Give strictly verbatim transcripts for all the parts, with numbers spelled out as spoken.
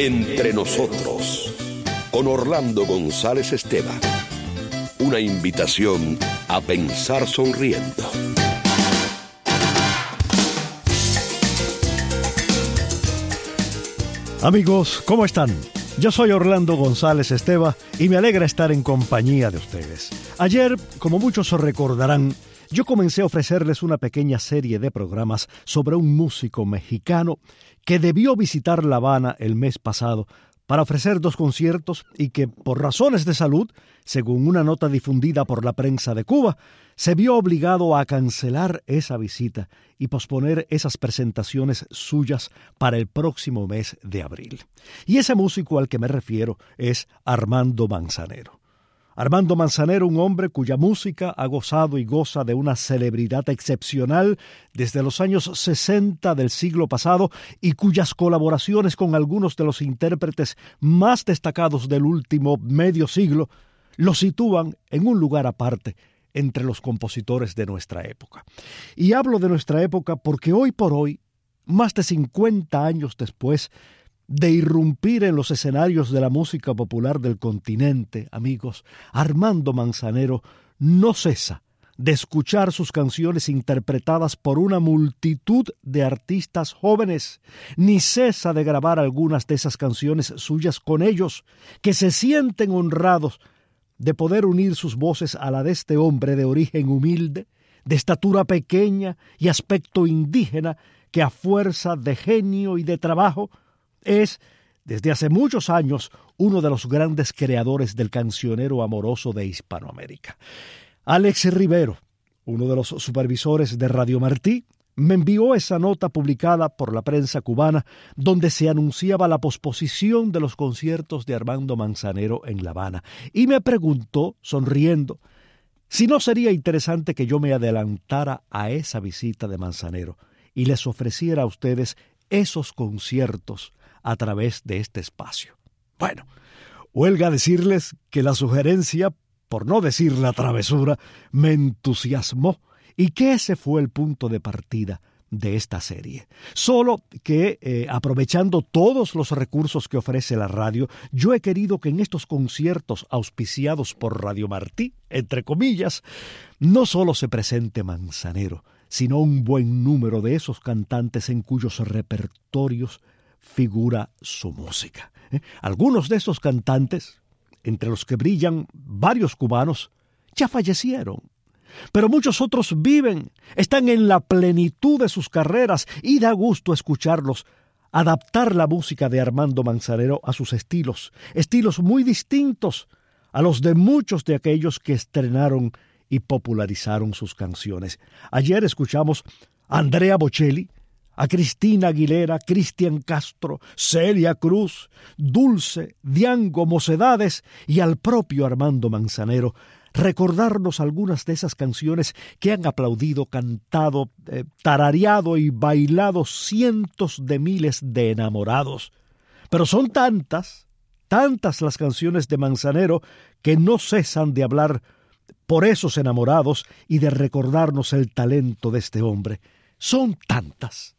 Entre nosotros, con Orlando González Esteban. Una invitación a pensar sonriendo. Amigos, ¿cómo están? Yo soy Orlando González Esteban y me alegra estar en compañía de ustedes. Ayer, como muchos recordarán, yo comencé a ofrecerles una pequeña serie de programas sobre un músico mexicano que debió visitar La Habana el mes pasado para ofrecer dos conciertos y que, por razones de salud, según una nota difundida por la prensa de Cuba, se vio obligado a cancelar esa visita y posponer esas presentaciones suyas para el próximo mes de abril. Y ese músico al que me refiero es Armando Manzanero. Armando Manzanero, un hombre cuya música ha gozado y goza de una celebridad excepcional desde los años sesenta del siglo pasado y cuyas colaboraciones con algunos de los intérpretes más destacados del último medio siglo lo sitúan en un lugar aparte entre los compositores de nuestra época. Y hablo de nuestra época porque hoy por hoy, más de cincuenta años después de irrumpir en los escenarios de la música popular del continente, amigos, Armando Manzanero no cesa de escuchar sus canciones interpretadas por una multitud de artistas jóvenes, ni cesa de grabar algunas de esas canciones suyas con ellos, que se sienten honrados de poder unir sus voces a la de este hombre de origen humilde, de estatura pequeña y aspecto indígena, que a fuerza de genio y de trabajo es, desde hace muchos años, uno de los grandes creadores del cancionero amoroso de Hispanoamérica. Alex Rivero, uno de los supervisores de Radio Martí, me envió esa nota publicada por la prensa cubana donde se anunciaba la posposición de los conciertos de Armando Manzanero en La Habana y me preguntó, sonriendo, si no sería interesante que yo me adelantara a esa visita de Manzanero y les ofreciera a ustedes esos conciertos a través de este espacio. Bueno, huelga decirles que la sugerencia, por no decir la travesura, me entusiasmó y que ese fue el punto de partida de esta serie. Solo que, eh, aprovechando todos los recursos que ofrece la radio, yo he querido que en estos conciertos auspiciados por Radio Martí, entre comillas, no solo se presente Manzanero, sino un buen número de esos cantantes en cuyos repertorios figura su música. ¿Eh? Algunos de esos cantantes, entre los que brillan varios cubanos, ya fallecieron. Pero muchos otros viven, están en la plenitud de sus carreras y da gusto escucharlos adaptar la música de Armando Manzanero a sus estilos, estilos muy distintos a los de muchos de aquellos que estrenaron y popularizaron sus canciones. Ayer escuchamos a Andrea Bocelli, a Cristina Aguilera, Cristian Castro, Celia Cruz, Dulce, Diango, Mocedades y al propio Armando Manzanero recordarnos algunas de esas canciones que han aplaudido, cantado, eh, tarareado y bailado cientos de miles de enamorados. Pero son tantas, tantas las canciones de Manzanero que no cesan de hablar por esos enamorados y de recordarnos el talento de este hombre. Son tantas.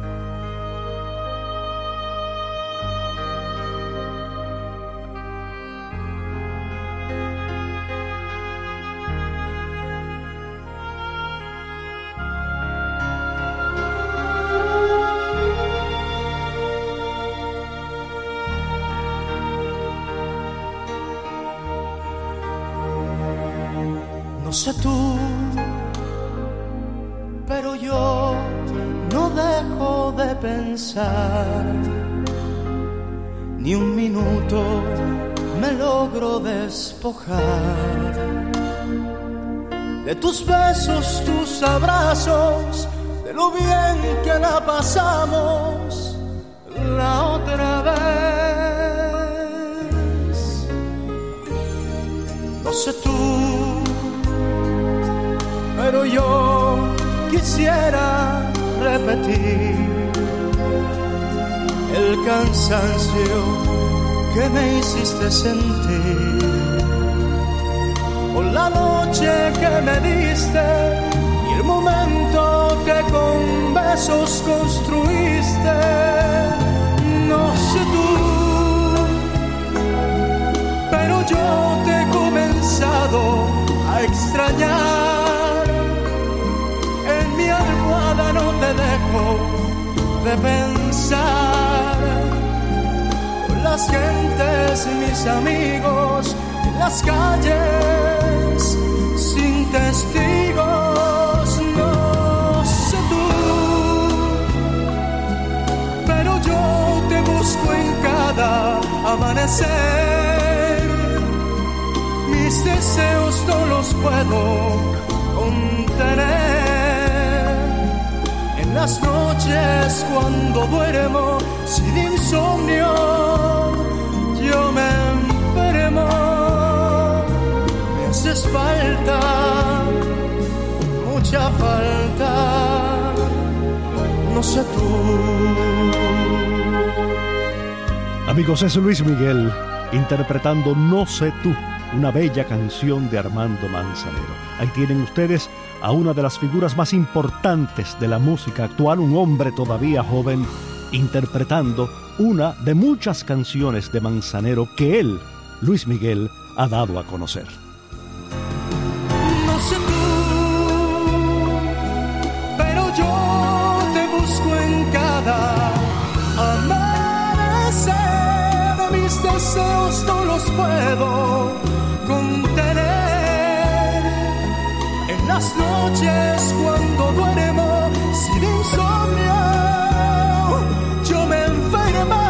No sé tú, pero yo no dejo de pensar, ni un minuto me logro despojar de tus besos, tus abrazos, de lo bien que la pasamos la otra vez. No sé tú, pero yo quisiera repetir el cansancio que me hiciste sentir por la noche que me diste y el momento que con besos construiste. No sé tú, de pensar con las gentes y mis amigos en las calles sin testigos. No sé tú, pero yo te busco en cada amanecer. Mis deseos no los puedo contener. En las noches cuando duermo sin insomnio, yo me enfermo. Me haces falta, mucha falta, no sé tú. Amigos, es Luis Miguel interpretando No sé tú, una bella canción de Armando Manzanero. Ahí tienen ustedes a una de las figuras más importantes de la música actual, un hombre todavía joven, interpretando una de muchas canciones de Manzanero que él, Luis Miguel, ha dado a conocer. No sé tú, pero yo te busco en cada amanecer. Mis deseos no los puedo contener. En las noches cuando duermo sin insomnio, yo me enfermo.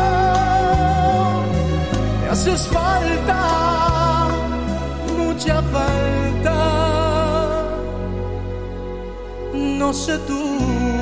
Me haces falta, mucha falta, no sé tú.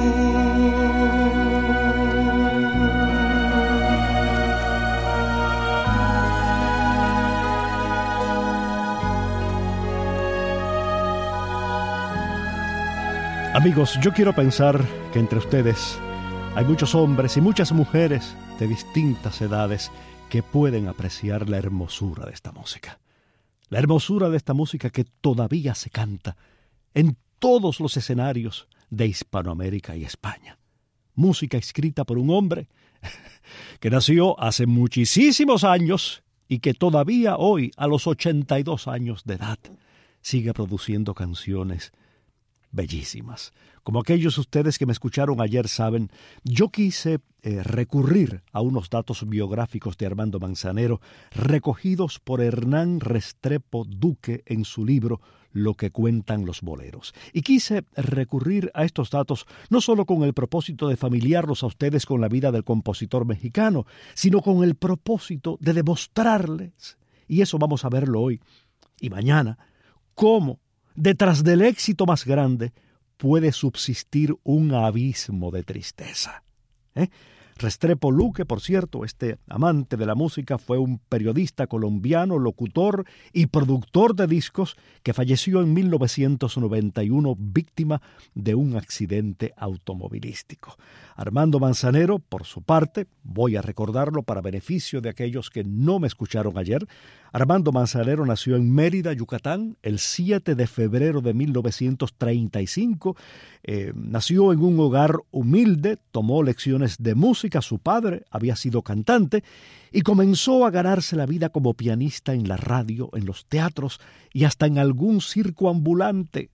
Amigos, yo quiero pensar que entre ustedes hay muchos hombres y muchas mujeres de distintas edades que pueden apreciar la hermosura de esta música. La hermosura de esta música que todavía se canta en todos los escenarios de Hispanoamérica y España. Música escrita por un hombre que nació hace muchísimos años y que todavía hoy, a los ochenta y dos años de edad, sigue produciendo canciones bellísimas. Como aquellos de ustedes que me escucharon ayer saben, yo quise eh, recurrir a unos datos biográficos de Armando Manzanero recogidos por Hernán Restrepo Duque en su libro Lo que cuentan los boleros. Y quise recurrir a estos datos no solo con el propósito de familiarlos a ustedes con la vida del compositor mexicano, sino con el propósito de demostrarles, y eso vamos a verlo hoy y mañana, cómo detrás del éxito más grande puede subsistir un abismo de tristeza. ¿Eh? Restrepo Duque, por cierto, este amante de la música, fue un periodista colombiano, locutor y productor de discos que falleció en mil novecientos noventa y uno víctima de un accidente automovilístico. Armando Manzanero, por su parte, voy a recordarlo para beneficio de aquellos que no me escucharon ayer, Armando Manzanero nació en Mérida, Yucatán, el siete de febrero de mil novecientos treinta y cinco. Eh, nació en un hogar humilde, tomó lecciones de música, su padre había sido cantante, y comenzó a ganarse la vida como pianista en la radio, en los teatros y hasta en algún circo ambulante.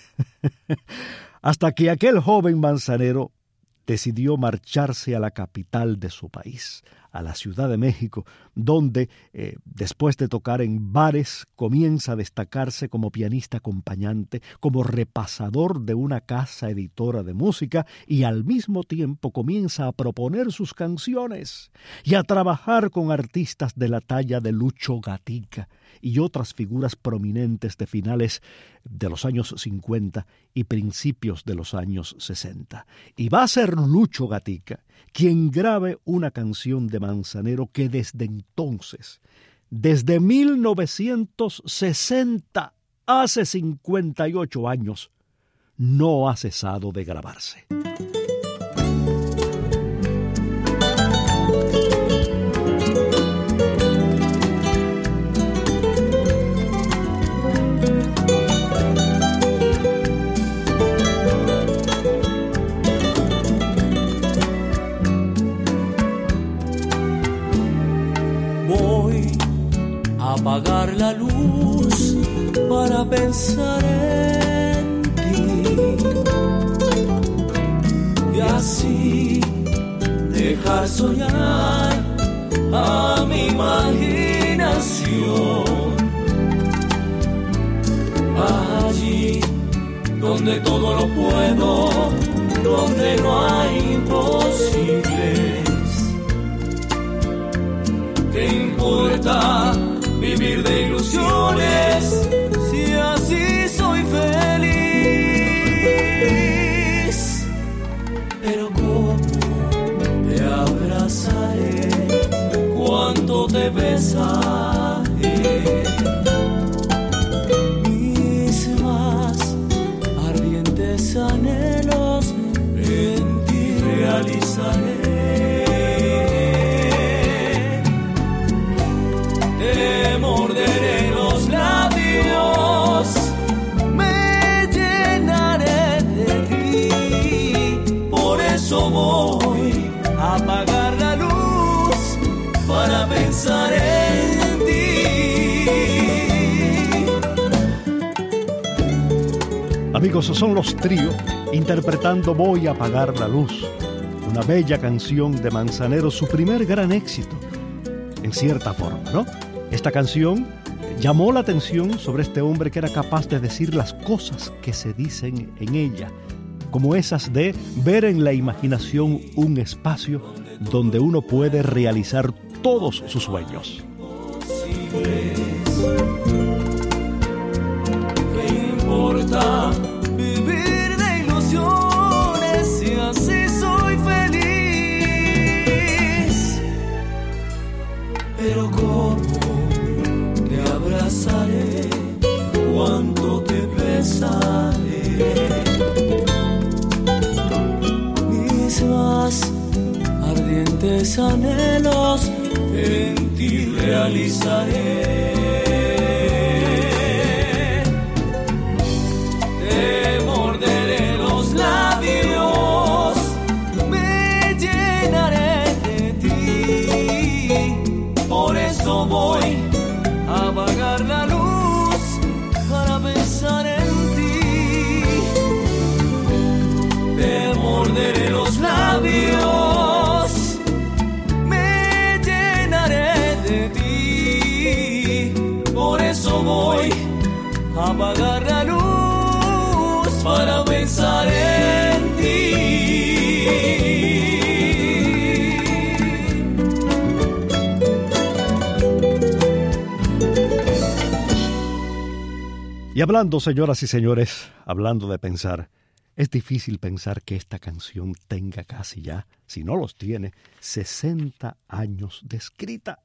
Hasta que aquel joven Manzanero decidió marcharse a la capital de su país, a la Ciudad de México, donde, eh, después de tocar en bares, comienza a destacarse como pianista acompañante, como repasador de una casa editora de música, y al mismo tiempo comienza a proponer sus canciones y a trabajar con artistas de la talla de Lucho Gatica y otras figuras prominentes de finales de los años cincuenta y principios de los años sesenta. Y va a ser Lucho Gatica quien grabe una canción de Manzanero que desde entonces, desde mil novecientos sesenta, hace cincuenta y ocho años, no ha cesado de grabarse. Apagar la luz para pensar en ti y así dejar soñar a mi imaginación. Allí donde todo lo puedo, donde no hay imposibles. ¿Qué importa vivir de ilusiones si así soy feliz? Pero cómo te abrazaré, cuánto te besaré, mis más ardientes anhelos en ti realizaré. Te morderé los labios, me llenaré de ti, por eso voy a apagar la luz para pensar en ti. Amigos, son los Trío interpretando Voy a apagar la luz, una bella canción de Manzanero, su primer gran éxito, en cierta forma, ¿no? Esta canción llamó la atención sobre este hombre que era capaz de decir las cosas que se dicen en ella, como esas de ver en la imaginación un espacio donde uno puede realizar todos sus sueños. ¿Qué importa vivir de ilusiones si así soy feliz? Pero cómo te abrazaré, cuánto te besaré, mis más ardientes anhelos en ti realizaré. Te morderé los labios, me llenaré de ti, por eso voy a apagar la luz para pensar en ti. Te morderé los labios, me llenaré de ti, por eso voy a apagar la luz para pensar en ti. Y hablando, señoras y señores, hablando de pensar, es difícil pensar que esta canción tenga casi ya, si no los tiene, sesenta años de escrita.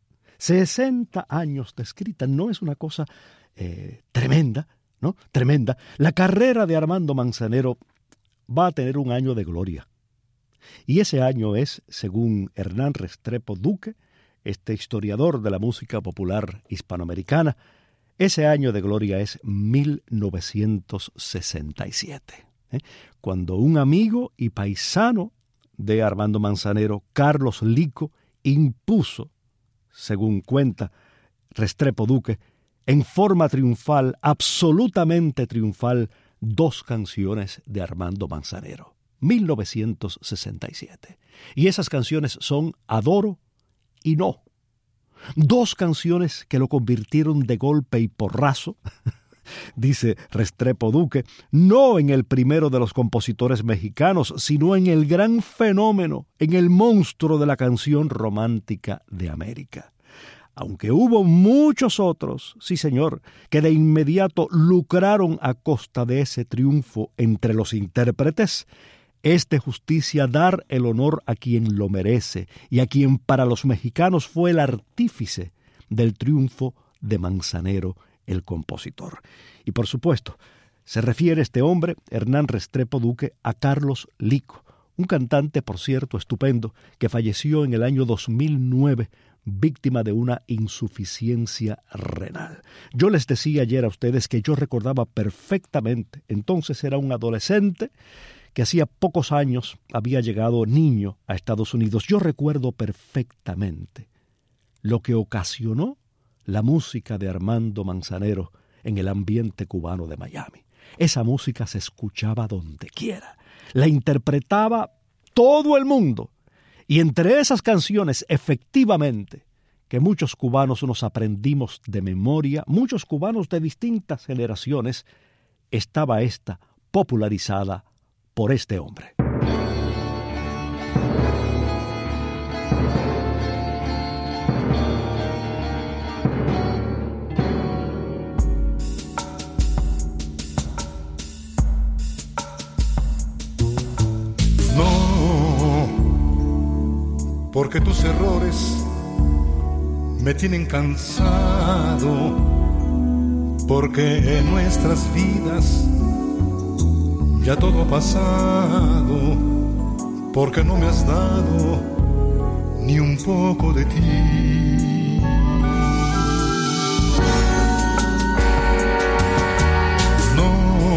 sesenta años de escrita, no es una cosa eh, tremenda, ¿no? Tremenda. La carrera de Armando Manzanero va a tener un año de gloria. Y ese año es, según Hernán Restrepo Duque, este historiador de la música popular hispanoamericana, ese año de gloria es mil novecientos sesenta y siete, ¿eh? cuando un amigo y paisano de Armando Manzanero, Carlos Lico, impuso, según cuenta Restrepo Duque, en forma triunfal, absolutamente triunfal, dos canciones de Armando Manzanero, mil novecientos sesenta y siete. Y esas canciones son Adoro y No. Dos canciones que lo convirtieron de golpe y porrazo, dice Restrepo Duque, no en el primero de los compositores mexicanos, sino en el gran fenómeno, en el monstruo de la canción romántica de América. Aunque hubo muchos otros, sí señor, que de inmediato lucraron a costa de ese triunfo entre los intérpretes, es de justicia dar el honor a quien lo merece y a quien para los mexicanos fue el artífice del triunfo de Manzanero, el compositor. Y por supuesto, se refiere este hombre, Hernán Restrepo Duque, a Carlos Lico, un cantante, por cierto, estupendo, que falleció en el año dos mil nueve, víctima de una insuficiencia renal. Yo les decía ayer a ustedes que yo recordaba perfectamente, entonces era un adolescente, que hacía pocos años había llegado niño a Estados Unidos. Yo recuerdo perfectamente lo que ocasionó la música de Armando Manzanero en el ambiente cubano de Miami. Esa música se escuchaba donde quiera, la interpretaba todo el mundo Y entre esas canciones, efectivamente, que muchos cubanos nos aprendimos de memoria, muchos cubanos de distintas generaciones, estaba esta popularizada por este hombre. No, porque tus errores me tienen cansado, porque en nuestras vidas ya todo ha pasado, porque no me has dado ni un poco de ti. No,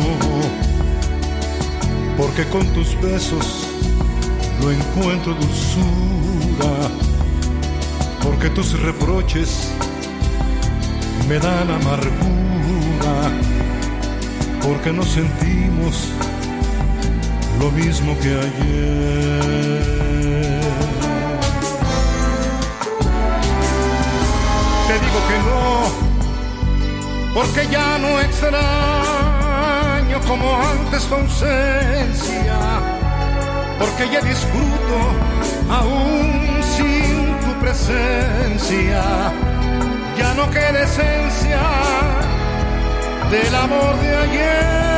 porque con tus besos no encuentro dulzura, porque tus reproches me dan amargura, porque no sentimos lo mismo que ayer. Te digo que no, porque ya no extraño como antes tu ausencia, porque ya disfruto aún sin tu presencia. Ya no queda esencia del amor de ayer.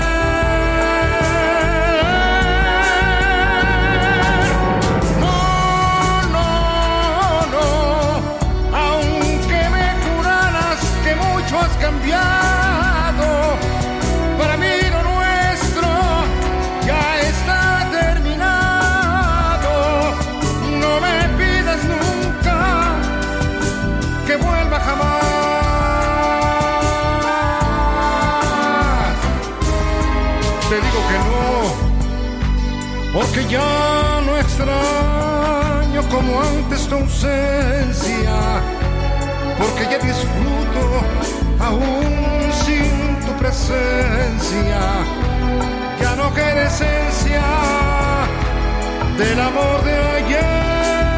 No, no, no, aunque me juraras que mucho has cambiado, para mí lo nuestro ya está terminado. No me pidas nunca que vuelva jamás. Te digo que no, porque ya no extraño como antes tu ausencia, porque ya disfruto aún sin tu presencia. Ya no queda esencia del amor de ayer.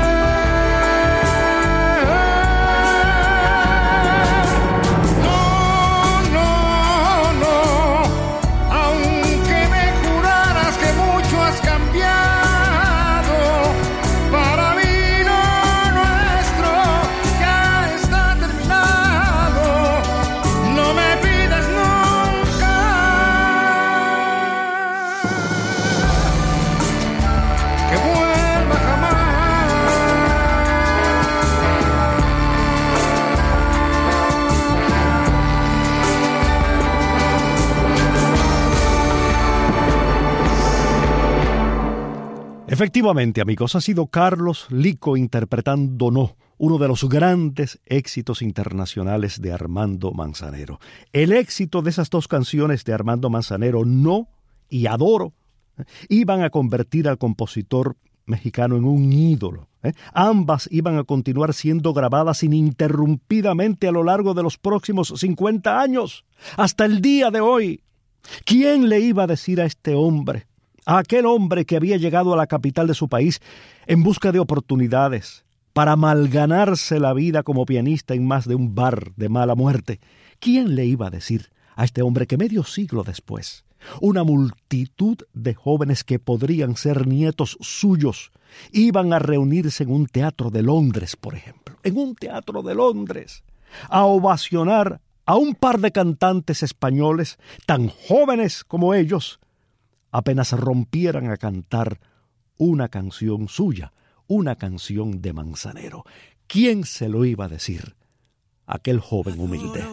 Efectivamente, amigos, ha sido Carlos Lico interpretando No, uno de los grandes éxitos internacionales de Armando Manzanero. El éxito de esas dos canciones de Armando Manzanero, No y Adoro, ¿eh? iban a convertir al compositor mexicano en un ídolo. ¿eh? Ambas iban a continuar siendo grabadas ininterrumpidamente a lo largo de los próximos cincuenta años, hasta el día de hoy. ¿Quién le iba a decir a este hombre, a aquel hombre que había llegado a la capital de su país en busca de oportunidades para malganarse la vida como pianista en más de un bar de mala muerte? ¿Quién le iba a decir a este hombre que medio siglo después, una multitud de jóvenes que podrían ser nietos suyos iban a reunirse en un teatro de Londres, por ejemplo, en un teatro de Londres, a ovacionar a un par de cantantes españoles tan jóvenes como ellos, apenas rompieran a cantar una canción suya, una canción de Manzanero? ¿Quién se lo iba a decir? Aquel joven humilde.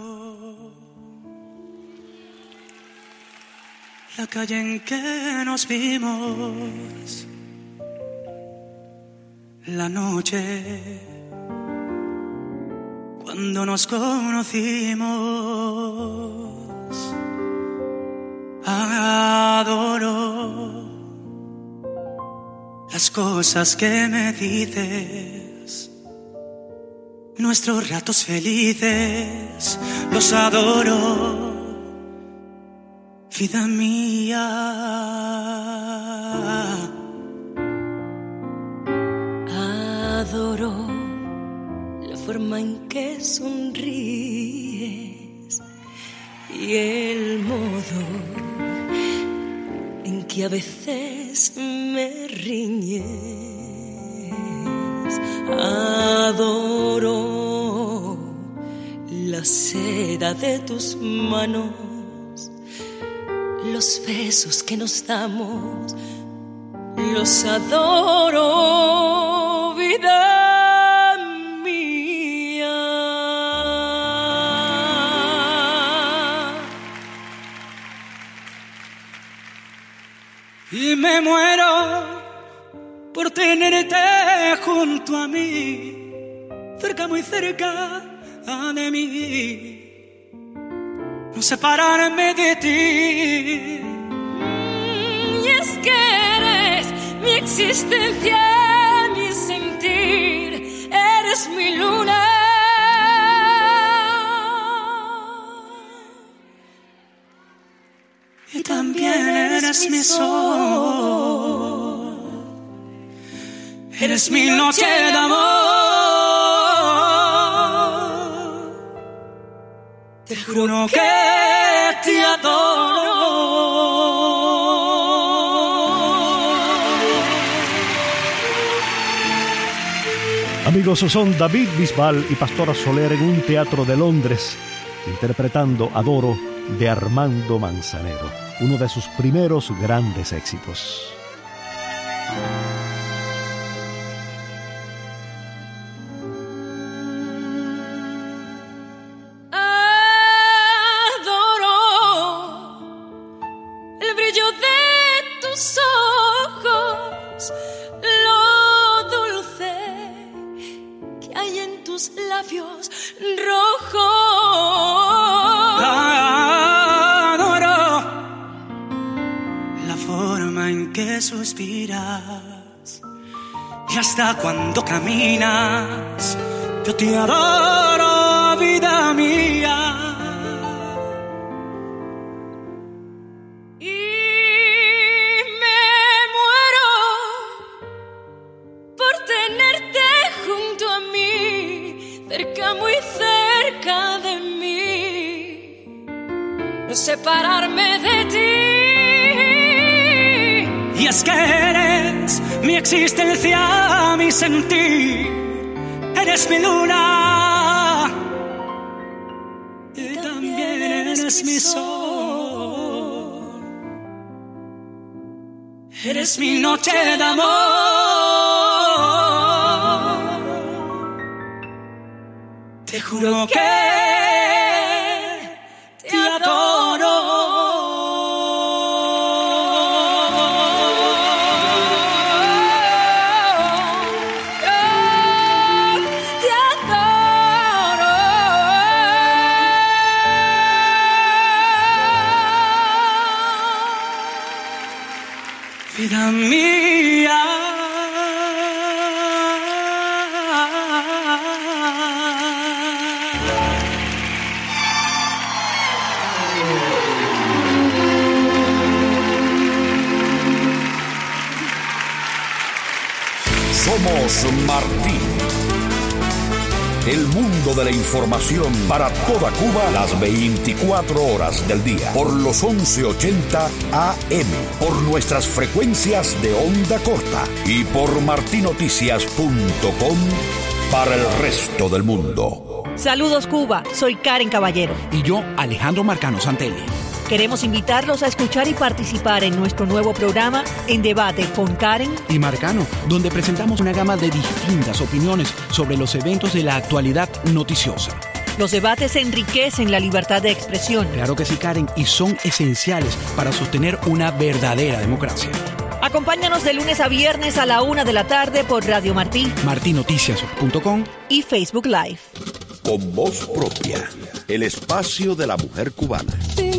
La calle en que nos vimos, la noche cuando nos conocimos. Adoro las cosas que me dices, nuestros ratos felices, los adoro, vida mía. Adoro la forma en que sonríes y el modo en que a veces me riñes. Adoro la seda de tus manos, los besos que nos damos, los adoro, vida mía. Y me muero por tenerte junto a mí, cerca, muy cerca de mí, no separarme de ti. Mm, y es que eres mi existencia, mi sentir, eres mi luna. Y también eres mi sol, eres mi noche de amor. Te juro que te adoro. Amigos, son David Bisbal y Pastora Soler en un teatro de Londres, interpretando Adoro de Armando Manzanero, uno de sus primeros grandes éxitos. Suspiras y hasta cuando caminas, yo te adoro, vida mía. Y me muero por tenerte junto a mí, cerca, muy cerca de mí, no separarme de ti. Y es que eres mi existencia, mi sentir, eres mi luna y también eres mi sol, eres mi noche de amor. Te juro que te adoro. Vida mía. Somos Martín. El mundo de la información para toda Cuba las veinticuatro horas del día. Por los once ochenta A M. Por nuestras frecuencias de onda corta. Y por martinoticias punto com para el resto del mundo. Saludos Cuba, soy Karen Caballero. Y yo, Alejandro Marcano Santelli. Queremos invitarlos a escuchar y participar en nuestro nuevo programa En Debate con Karen y Marcano, donde presentamos una gama de distintas opiniones sobre los eventos de la actualidad noticiosa. Los debates enriquecen la libertad de expresión. Claro que sí, Karen, y son esenciales para sostener una verdadera democracia. Acompáñanos de lunes a viernes a la una de la tarde por Radio Martí, martinoticias punto com y Facebook Live. Con voz propia, el espacio de la mujer cubana.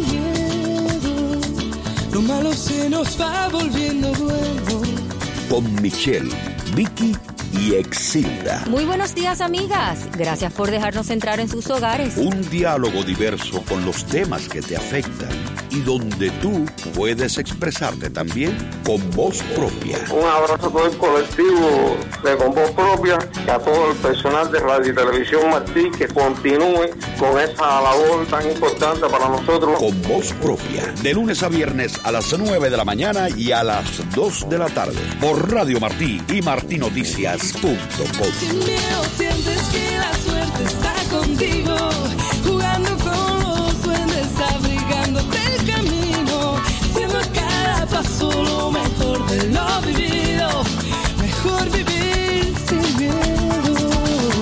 Lo malo se nos va volviendo bueno. Con Michelle, Vicky y Exilda. Muy buenos días, amigas. Gracias por dejarnos entrar en sus hogares. Un diálogo diverso con los temas que te afectan. y donde tú puedes expresarte también con voz propia. Un abrazo a todo el colectivo de Con Voz Propia y a todo el personal de Radio y Televisión Martí, que continúe con esa labor tan importante para nosotros. Con Voz Propia, de lunes a viernes a las nueve de la mañana y a las dos de la tarde, por Radio Martí y martí noticias punto com. Sin miedo sientes que la suerte está contigo, jugando con los duendes, abrigándote el camino, haciendo a cada paso lo mejor de lo vivido, mejor vivir sin miedo.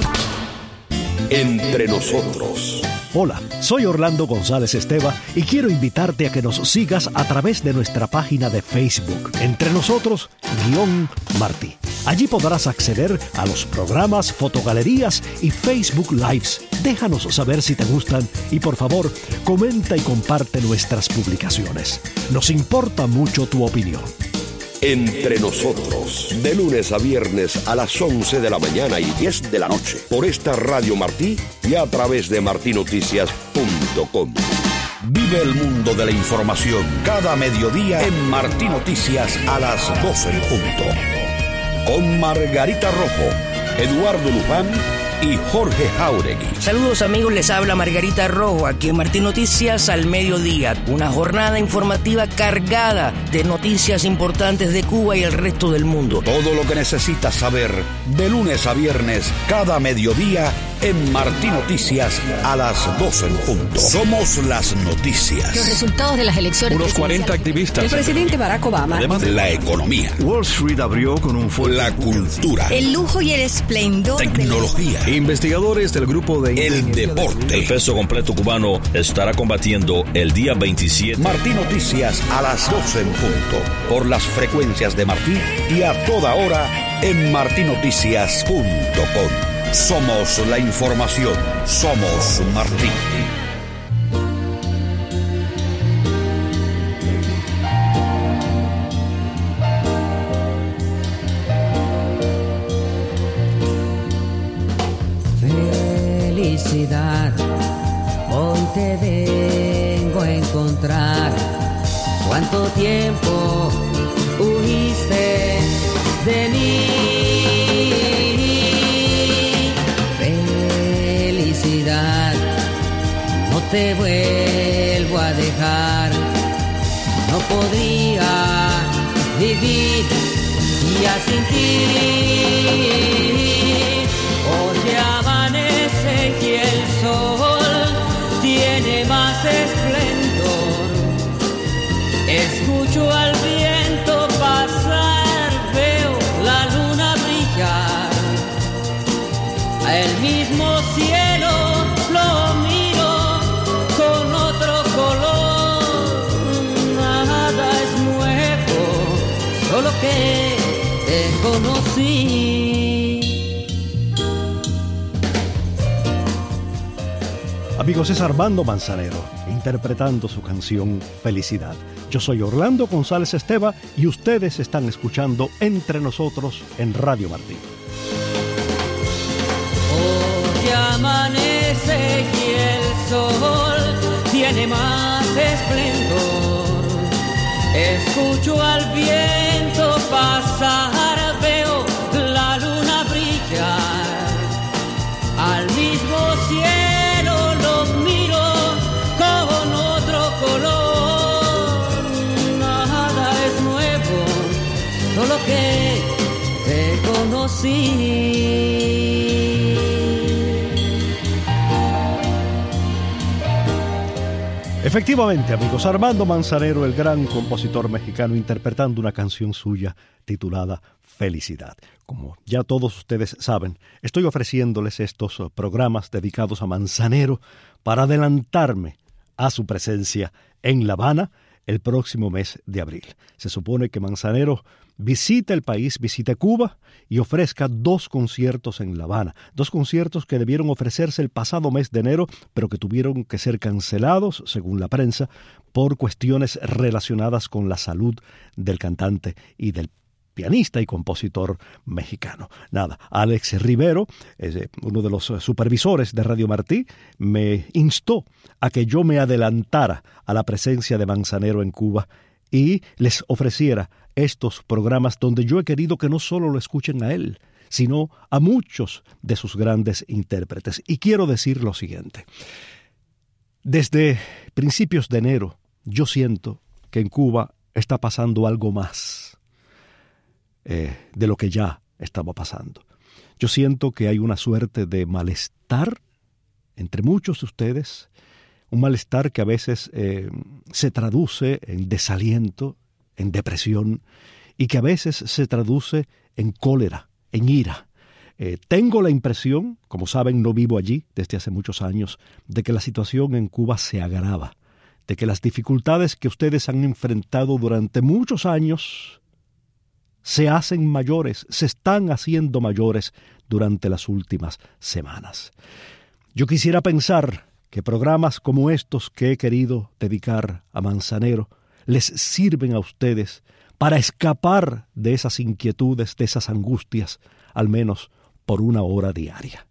Entre nosotros. Hola, soy Orlando González Esteva y quiero invitarte a que nos sigas a través de nuestra página de Facebook, Entre Nosotros, guión Martí. Allí podrás acceder a los programas, fotogalerías y Facebook Lives. Déjanos saber si te gustan y por favor, comenta y comparte nuestras publicaciones. Nos importa mucho tu opinión. Entre Nosotros, de lunes a viernes a las once de la mañana y diez de la noche, por esta Radio Martí y a través de martí noticias punto com. Vive el mundo de la información cada mediodía en Martí Noticias a las doce en punto. Con Margarita Rojo, Eduardo Luján y Jorge Jauregui. Saludos amigos, les habla Margarita Rojo aquí en Martí Noticias al mediodía. Una jornada informativa cargada de noticias importantes de Cuba y el resto del mundo. Todo lo que necesitas saber de lunes a viernes cada mediodía en Martí Noticias a las doce en punto. Somos las noticias. Los resultados de las elecciones. Unos cuarenta activistas. El presidente Barack Obama. Además, la economía. Wall Street abrió con un fuerte. La cultura. El lujo y el esplendor. Tecnología. Investigadores del grupo de... El deporte. El peso completo cubano estará combatiendo el día veintisiete. Martí Noticias a las doce en punto. Por las frecuencias de Martí y a toda hora en martí noticias punto com. Somos la información. Somos Martí. Felicidad, hoy te vengo a encontrar. ¿Cuánto tiempo huiste de mí? Felicidad, no te vuelvo a dejar. No podría vivir ya sin ti. Hoy amanece y el sol tiene más esplendor. Escucho al viento pasar, veo la luna brillar. El mismo cielo lo miro con otro color. Nada es nuevo, solo que te conocí. Amigos, es Armando Manzanero interpretando su canción Felicidad. Yo soy Orlando González Esteva y ustedes están escuchando Entre Nosotros en Radio Martí. Hoy amanece y el sol tiene más esplendor. Escucho al viento pasar, veo la luna brillar. Al mismo cielo lo miro con otro color. Nada es nuevo, solo que te conocí. Efectivamente, amigos, Armando Manzanero, el gran compositor mexicano, interpretando una canción suya titulada Felicidad. Como ya todos ustedes saben, estoy ofreciéndoles estos programas dedicados a Manzanero para adelantarme a su presencia en La Habana el próximo mes de abril. Se supone que Manzanero visita el país, visite Cuba y ofrezca dos conciertos en La Habana. Dos conciertos que debieron ofrecerse el pasado mes de enero, pero que tuvieron que ser cancelados, según la prensa, por cuestiones relacionadas con la salud del cantante y del pianista y compositor mexicano. Nada, Alex Rivero, eh, uno de los supervisores de Radio Martí, me instó a que yo me adelantara a la presencia de Manzanero en Cuba y les ofreciera estos programas donde yo he querido que no solo lo escuchen a él, sino a muchos de sus grandes intérpretes. Y quiero decir lo siguiente. Desde principios de enero, yo siento que en Cuba está pasando algo más eh, de lo que ya estaba pasando. Yo siento que hay una suerte de malestar entre muchos de ustedes, un malestar que a veces eh, se traduce en desaliento, en depresión, y que a veces se traduce en cólera, en ira. Eh, tengo la impresión, como saben, no vivo allí desde hace muchos años, de que la situación en Cuba se agrava, de que las dificultades que ustedes han enfrentado durante muchos años se hacen mayores, se están haciendo mayores durante las últimas semanas. Yo quisiera pensar que programas como estos que he querido dedicar a Manzanero les sirven a ustedes para escapar de esas inquietudes, de esas angustias, al menos por una hora diaria.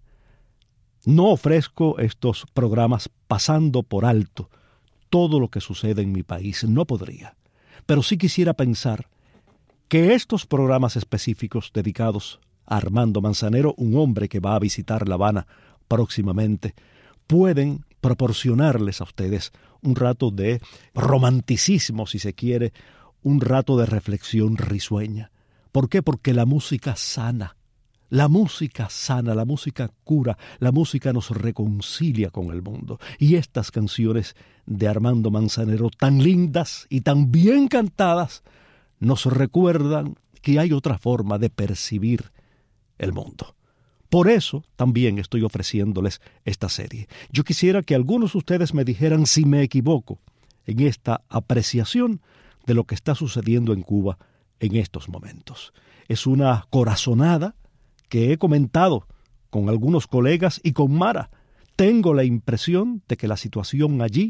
No ofrezco estos programas pasando por alto todo lo que sucede en mi país, no podría. Pero sí quisiera pensar que estos programas específicos dedicados a Armando Manzanero, un hombre que va a visitar La Habana próximamente, pueden proporcionarles a ustedes un rato de romanticismo, si se quiere, un rato de reflexión risueña. ¿Por qué? Porque la música sana. La música sana, la música cura, la música nos reconcilia con el mundo. Y estas canciones de Armando Manzanero, tan lindas y tan bien cantadas, nos recuerdan que hay otra forma de percibir el mundo. Por eso también estoy ofreciéndoles esta serie. Yo quisiera que algunos de ustedes me dijeran si me equivoco en esta apreciación de lo que está sucediendo en Cuba en estos momentos. Es una corazonada que he comentado con algunos colegas y con Mara. Tengo la impresión de que la situación allí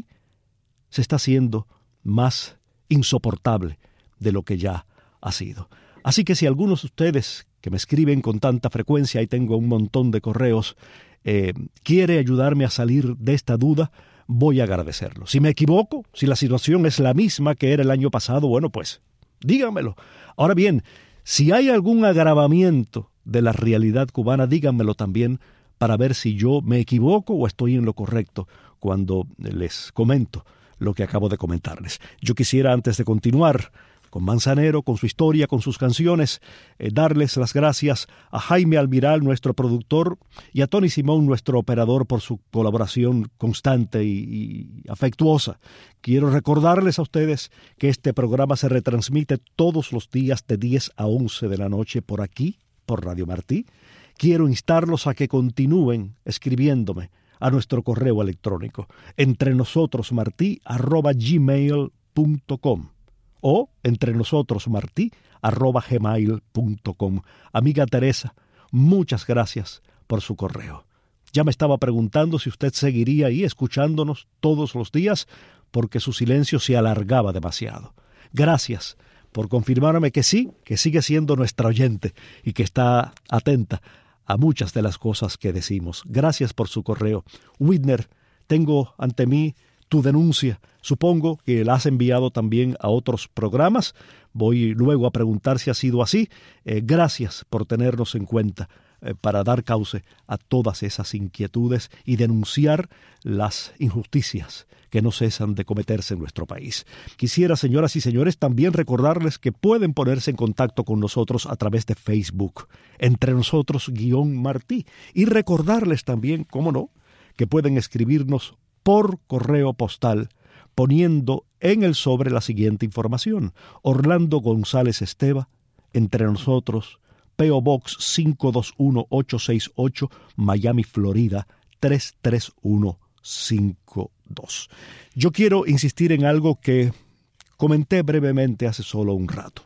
se está haciendo más insoportable de lo que ya ha sido. Así que si algunos de ustedes que me escriben con tanta frecuencia, y tengo un montón de correos, eh, quiere ayudarme a salir de esta duda, voy a agradecerlo. Si me equivoco, si la situación es la misma que era el año pasado, bueno, pues díganmelo. Ahora bien, si hay algún agravamiento de la realidad cubana, díganmelo también para ver si yo me equivoco o estoy en lo correcto cuando les comento lo que acabo de comentarles. Yo quisiera, antes de continuar con Manzanero, con su historia, con sus canciones, eh, darles las gracias a Jaime Almiral, nuestro productor, y a Tony Simón, nuestro operador, por su colaboración constante y, y afectuosa. Quiero recordarles a ustedes que este programa se retransmite todos los días de diez a once de la noche por aquí, por Radio Martí. Quiero instarlos a que continúen escribiéndome a nuestro correo electrónico entrenosotros.martí arroba gmail punto com o entrenosotros.martí arroba gmail punto com. Amiga Teresa, muchas gracias por su correo. Ya me estaba preguntando si usted seguiría ahí escuchándonos todos los días porque su silencio se alargaba demasiado. Gracias por confirmarme que sí, que sigue siendo nuestra oyente y que está atenta a muchas de las cosas que decimos. Gracias por su correo. Whitner, tengo ante mí tu denuncia. Supongo que la has enviado también a otros programas. Voy luego a preguntar si ha sido así. Eh, gracias por tenernos en cuenta eh, para dar cauce a todas esas inquietudes y denunciar las injusticias que no cesan de cometerse en nuestro país. Quisiera, señoras y señores, también recordarles que pueden ponerse en contacto con nosotros a través de Facebook, Entre Nosotros guión Martí, y recordarles también, cómo no, que pueden escribirnos por correo postal poniendo en el sobre la siguiente información: Orlando González Esteva, Entre Nosotros, P O Box cinco dos uno ocho seis ocho, Miami, Florida tres tres uno cinco dos. Yo quiero insistir en algo que comenté brevemente hace solo un rato.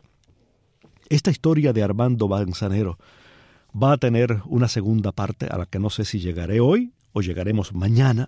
Esta historia de Armando Manzanero va a tener una segunda parte a la que no sé si llegaré hoy o llegaremos mañana,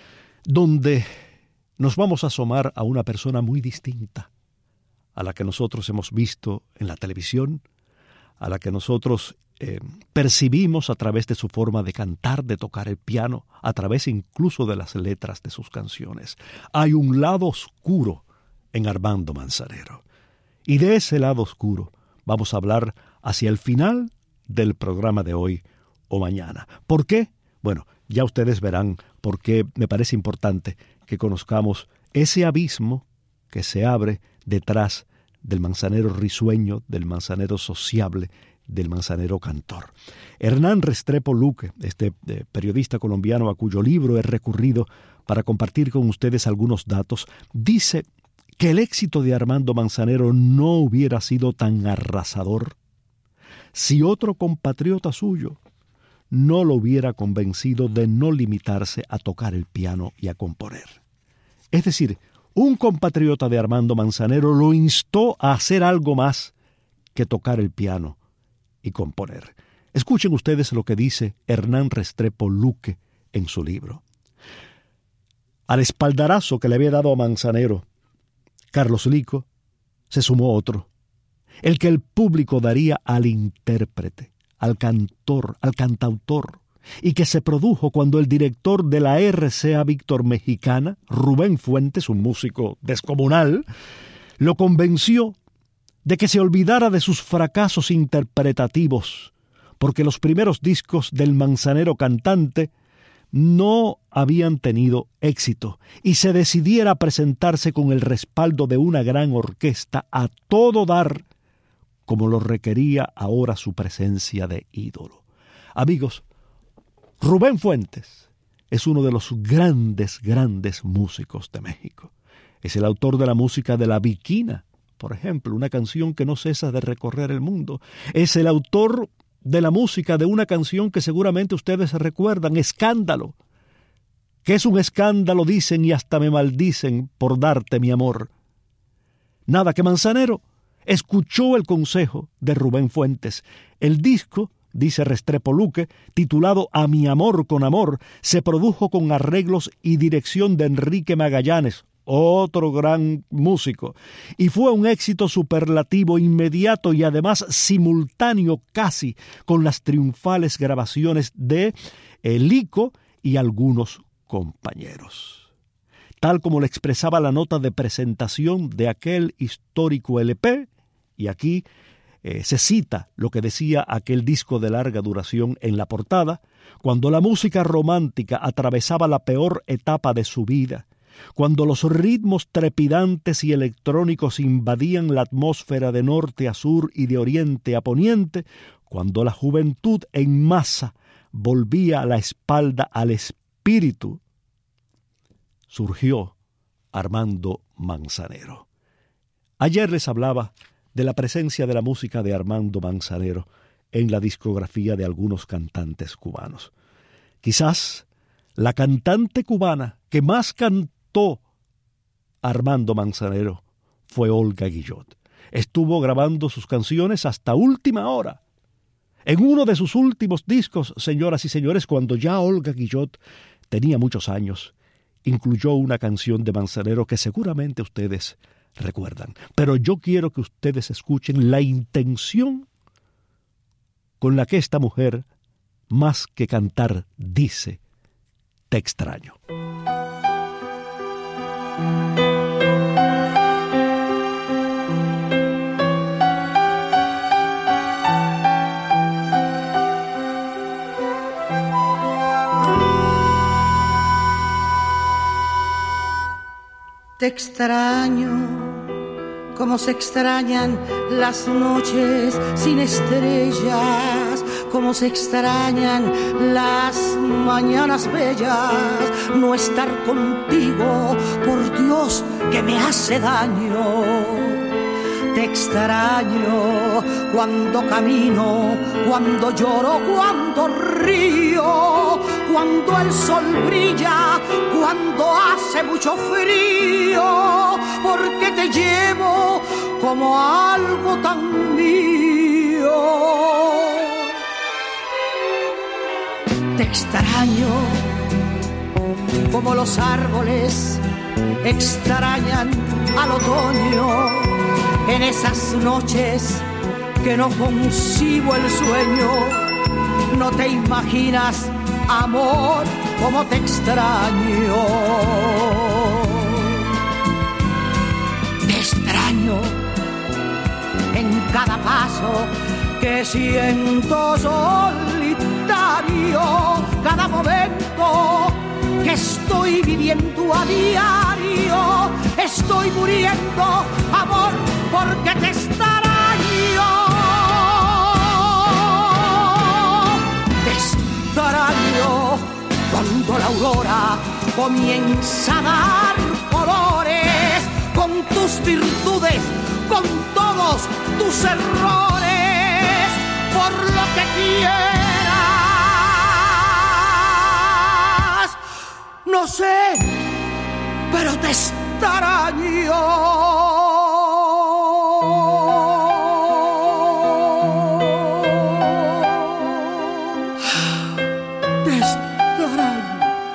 donde nos vamos a asomar a una persona muy distinta a la que nosotros hemos visto en la televisión, a la que nosotros eh, percibimos a través de su forma de cantar, de tocar el piano, a través incluso de las letras de sus canciones. Hay un lado oscuro en Armando Manzanero. Y de ese lado oscuro vamos a hablar hacia el final del programa de hoy o mañana. ¿Por qué? Bueno, ya ustedes verán por qué me parece importante que conozcamos ese abismo que se abre detrás del manzanero risueño, del manzanero sociable, del manzanero cantor. Hernán Restrepo Luque, este eh, periodista colombiano a cuyo libro he recurrido para compartir con ustedes algunos datos, dice que el éxito de Armando Manzanero no hubiera sido tan arrasador si otro compatriota suyo no lo hubiera convencido de no limitarse a tocar el piano y a componer. Es decir, un compatriota de Armando Manzanero lo instó a hacer algo más que tocar el piano y componer. Escuchen ustedes lo que dice Hernán Restrepo Luque en su libro. Al espaldarazo que le había dado a Manzanero Carlos Lico, se sumó otro, el que el público daría al intérprete, al cantor, al cantautor, y que se produjo cuando el director de la R C A Víctor Mexicana, Rubén Fuentes, un músico descomunal, lo convenció de que se olvidara de sus fracasos interpretativos, porque los primeros discos del manzanero cantante no habían tenido éxito, y se decidiera a presentarse con el respaldo de una gran orquesta a todo dar, como lo requería ahora su presencia de ídolo. Amigos, Rubén Fuentes es uno de los grandes, grandes músicos de México. Es el autor de la música de La Bikina, por ejemplo, una canción que no cesa de recorrer el mundo. Es el autor de la música de una canción que seguramente ustedes recuerdan, Escándalo, que es un escándalo, dicen, y hasta me maldicen por darte mi amor. Nada, que Manzanero escuchó el consejo de Rubén Fuentes. El disco, dice Restrepo Luque, titulado A mi amor con amor, se produjo con arreglos y dirección de Enrique Magallanes, otro gran músico, y fue un éxito superlativo, inmediato y además simultáneo casi con las triunfales grabaciones de Lico y algunos compañeros. Tal como le expresaba la nota de presentación de aquel histórico L P, y aquí eh, se cita lo que decía aquel disco de larga duración en la portada: cuando la música romántica atravesaba la peor etapa de su vida, cuando los ritmos trepidantes y electrónicos invadían la atmósfera de norte a sur y de oriente a poniente, cuando la juventud en masa volvía la espalda al espíritu, surgió Armando Manzanero. Ayer les hablaba de la presencia de la música de Armando Manzanero en la discografía de algunos cantantes cubanos. Quizás la cantante cubana que más cantó Armando Manzanero fue Olga Guillot. Estuvo grabando sus canciones hasta última hora. En uno de sus últimos discos, señoras y señores, cuando ya Olga Guillot tenía muchos años, incluyó una canción de Manzanero que seguramente ustedes recuerdan. Pero yo quiero que ustedes escuchen la intención con la que esta mujer, más que cantar, dice: te extraño. Te extraño como se extrañan las noches sin estrellas, como se extrañan las mañanas bellas. No estar contigo, por Dios, que me hace daño. Te extraño cuando camino, cuando lloro, cuando río, cuando el sol brilla, cuando hace mucho frío, porque te llevo como algo tan mío. Te extraño como los árboles extrañan al otoño, en esas noches que no concibo el sueño. No te imaginas, amor, cómo te extraño. Te extraño en cada paso que siento solitario, cada momento que estoy viviendo a diario. Estoy muriendo, amor, porque te extraño. Te extraño cuando la aurora comienza a dar colores, con tus virtudes, con todos tus errores, por lo que quieras. No sé, pero te extraño. Te extraño.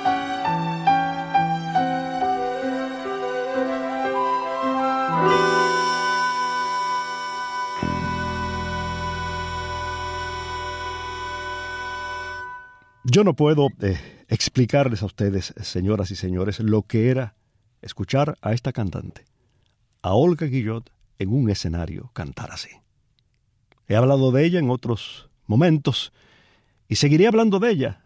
Yo no puedo eh, explicarles a ustedes, señoras y señores, lo que era escuchar a esta cantante, a Olga Guillot, en un escenario cantar así. He hablado de ella en otros momentos y seguiré hablando de ella,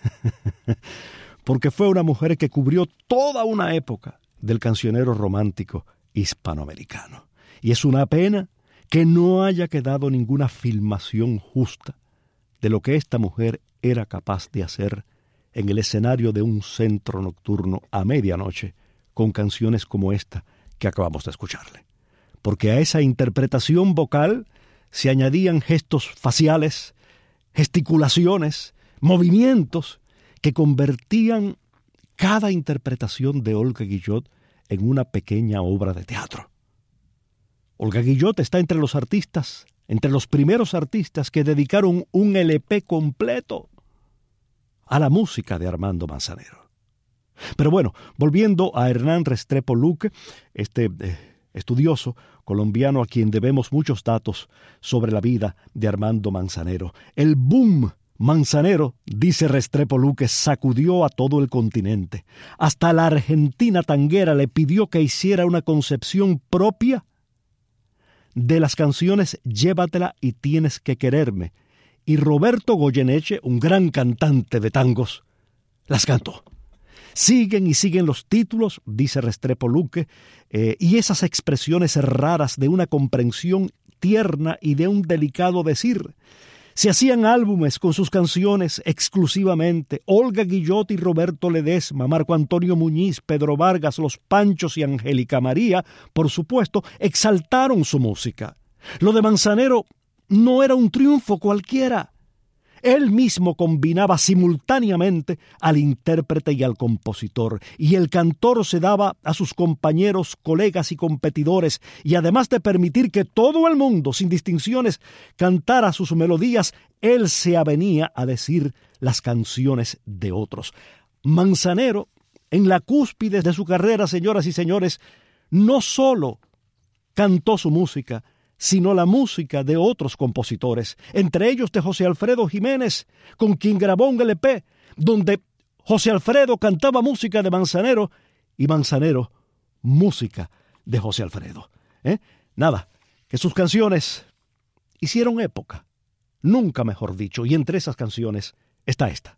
porque fue una mujer que cubrió toda una época del cancionero romántico hispanoamericano. Y es una pena que no haya quedado ninguna filmación justa de lo que esta mujer era capaz de hacer en el escenario de un centro nocturno a medianoche con canciones como esta que acabamos de escucharle. Porque a esa interpretación vocal se añadían gestos faciales, gesticulaciones, movimientos que convertían cada interpretación de Olga Guillot en una pequeña obra de teatro. Olga Guillot está entre los artistas, entre los primeros artistas que dedicaron un L P completo a la música de Armando Manzanero. Pero bueno, volviendo a Hernán Restrepo Luque, este eh, estudioso colombiano a quien debemos muchos datos sobre la vida de Armando Manzanero. El boom manzanero, dice Restrepo Luque, sacudió a todo el continente. Hasta la Argentina tanguera le pidió que hiciera una concepción propia de las canciones Llévatela y Tienes que Quererme. Y Roberto Goyeneche, un gran cantante de tangos, las cantó. Siguen y siguen los títulos, dice Restrepo Luque, eh, y esas expresiones raras de una comprensión tierna y de un delicado decir. Se hacían álbumes con sus canciones exclusivamente. Olga Guillot y Roberto Ledesma, Marco Antonio Muñiz, Pedro Vargas, Los Panchos y Angélica María, por supuesto, exaltaron su música. Lo de Manzanero no era un triunfo cualquiera. Él mismo combinaba simultáneamente al intérprete y al compositor, y el cantor se daba a sus compañeros, colegas y competidores, y además de permitir que todo el mundo, sin distinciones, cantara sus melodías, él se avenía a decir las canciones de otros. Manzanero, en la cúspide de su carrera, señoras y señores, no solo cantó su música, sino la música de otros compositores, entre ellos de José Alfredo Jiménez, con quien grabó un L P, donde José Alfredo cantaba música de Manzanero y Manzanero música de José Alfredo. ¿Eh? Nada, que sus canciones hicieron época, nunca mejor dicho, y entre esas canciones está esta.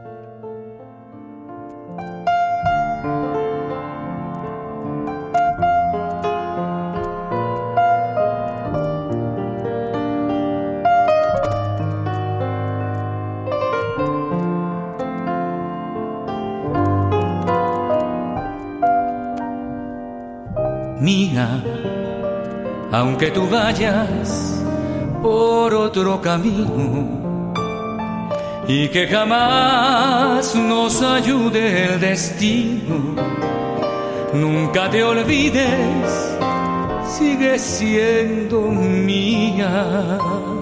Mía, aunque tú vayas por otro camino y que jamás nos ayude el destino, nunca te olvides, sigue siendo mía.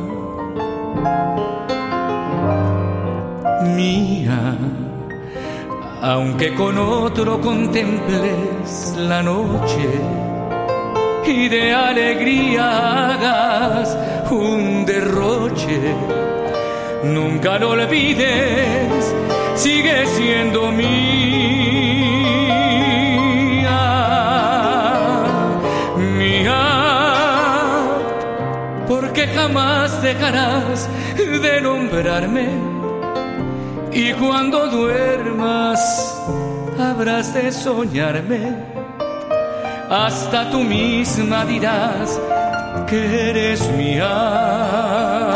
Mía, aunque con otro contemples la noche y de alegría hagas un derroche. Nunca lo olvides, sigue siendo mía, mía, porque jamás dejarás de nombrarme. Y cuando duermas habrás de soñarme, hasta tú misma dirás que eres mía.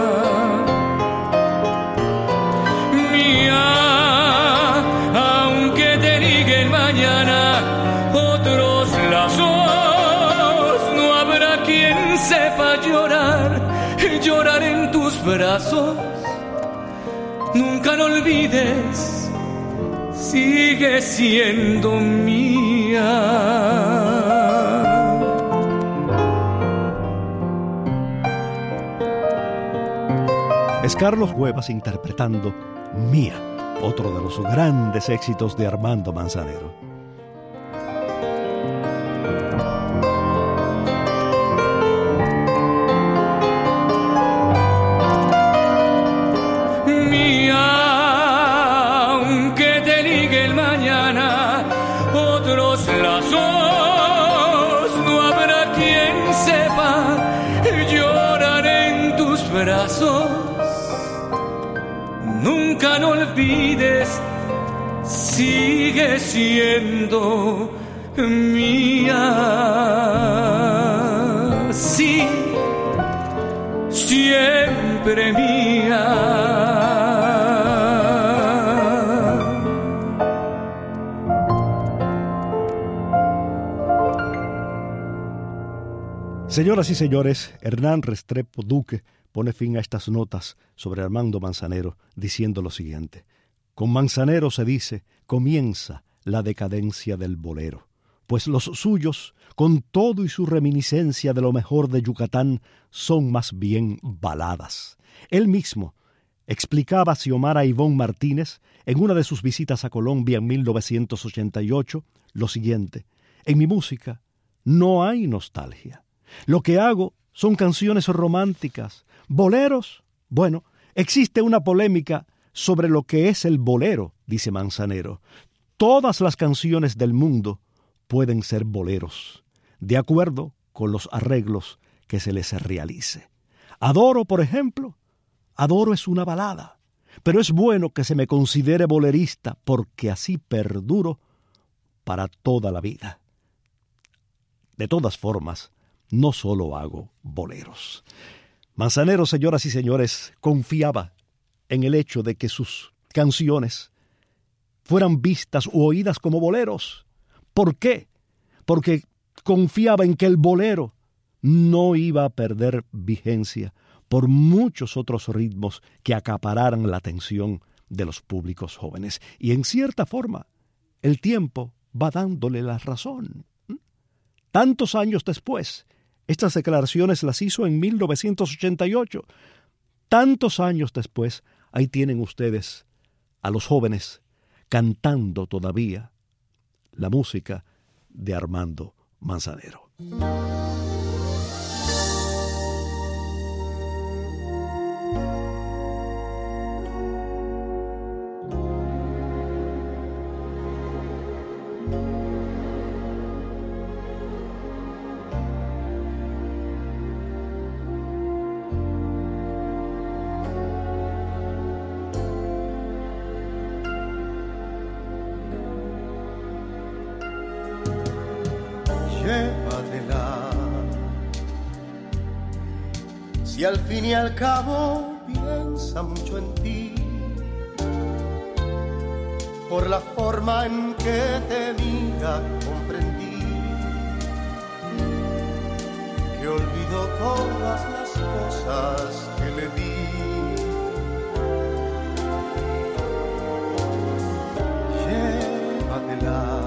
Mía, aunque te liguen mañana otros lazos, no habrá quien sepa llorar, llorar en tus brazos. Nunca lo olvides, sigue siendo mía. Es Carlos Cuevas interpretando Mía, otro de los grandes éxitos de Armando Manzanero. Nunca no olvides, sigue siendo mía. Sí, siempre mía. Señoras y señores, Hernán Restrepo Duque pone fin a estas notas sobre Armando Manzanero diciendo lo siguiente: con Manzanero se dice comienza la decadencia del bolero, pues los suyos, con todo y su reminiscencia de lo mejor de Yucatán, son más bien baladas. Él mismo explicaba a Xiomara Ivonne Martínez en una de sus visitas a Colombia en mil novecientos ochenta y ocho lo siguiente: en mi música no hay nostalgia. Lo que hago son canciones románticas. ¿Boleros? Bueno, existe una polémica sobre lo que es el bolero, dice Manzanero. Todas las canciones del mundo pueden ser boleros, de acuerdo con los arreglos que se les realice. Adoro, por ejemplo, Adoro es una balada, pero es bueno que se me considere bolerista porque así perduro para toda la vida. De todas formas, no solo hago boleros. Manzanero, señoras y señores, confiaba en el hecho de que sus canciones fueran vistas u oídas como boleros. ¿Por qué? Porque confiaba en que el bolero no iba a perder vigencia por muchos otros ritmos que acapararan la atención de los públicos jóvenes. Y en cierta forma, el tiempo va dándole la razón. Tantos años después, estas declaraciones las hizo en mil novecientos ochenta y ocho. Tantos años después, ahí tienen ustedes a los jóvenes cantando todavía la música de Armando Manzanero. Y al fin y al cabo piensa mucho en ti, por la forma en que te mira comprendí que olvidó todas las cosas que le di. Llévatela,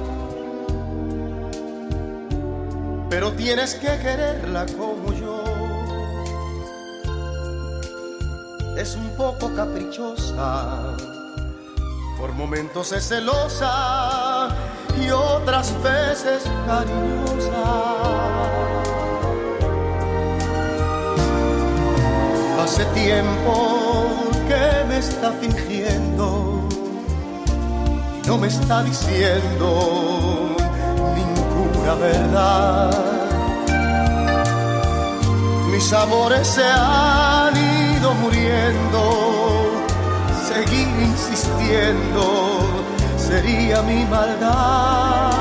pero tienes que quererla como yo. Es un poco caprichosa, por momentos es celosa y otras veces cariñosa. Hace tiempo que me está fingiendo y no me está diciendo ninguna verdad. Mis amores se han ido muriendo, seguir insistiendo sería mi maldad.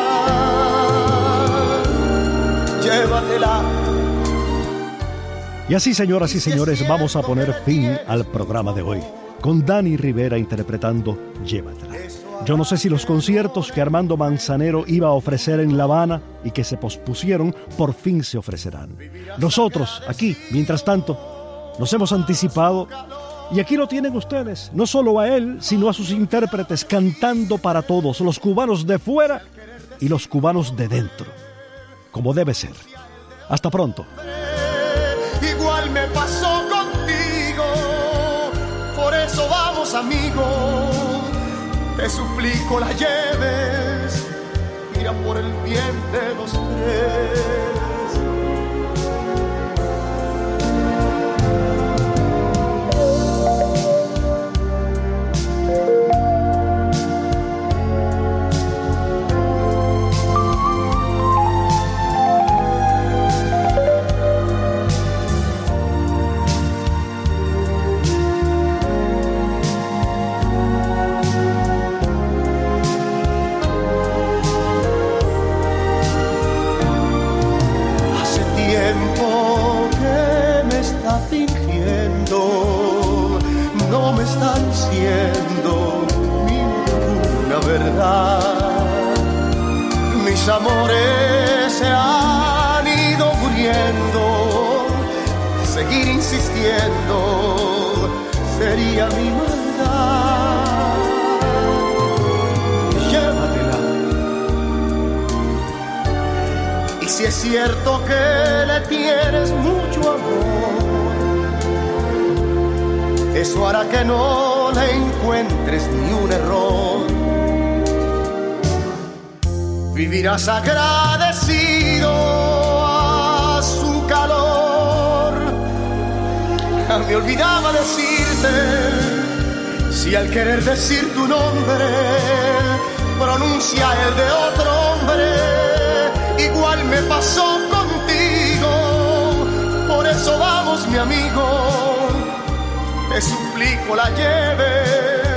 Llévatela. Y así, señoras y señores, vamos a poner fin al programa de hoy, con Dani Rivera interpretando Llévatela. Yo no sé si los conciertos que Armando Manzanero iba a ofrecer en La Habana y que se pospusieron, por fin se ofrecerán. Nosotros, aquí, mientras tanto, nos hemos anticipado y aquí lo tienen ustedes, no solo a él, sino a sus intérpretes cantando para todos, los cubanos de fuera y los cubanos de dentro, como debe ser. Hasta pronto. Igual me pasó contigo, por eso vamos, amigo. Te suplico la lleves, mira por el bien de los tres. No me está diciendo ninguna verdad. Mis amores se han ido muriendo, seguir insistiendo sería mi maldad. Llévatela. Y si es cierto que le tienes mucho amor, eso hará que no le encuentres ni un error. Vivirás agradecido a su calor. Me olvidaba decirte, si al querer decir tu nombre pronuncia el de otro hombre, igual me pasó contigo. Por eso vamos, mi amigo, te suplico la lleves,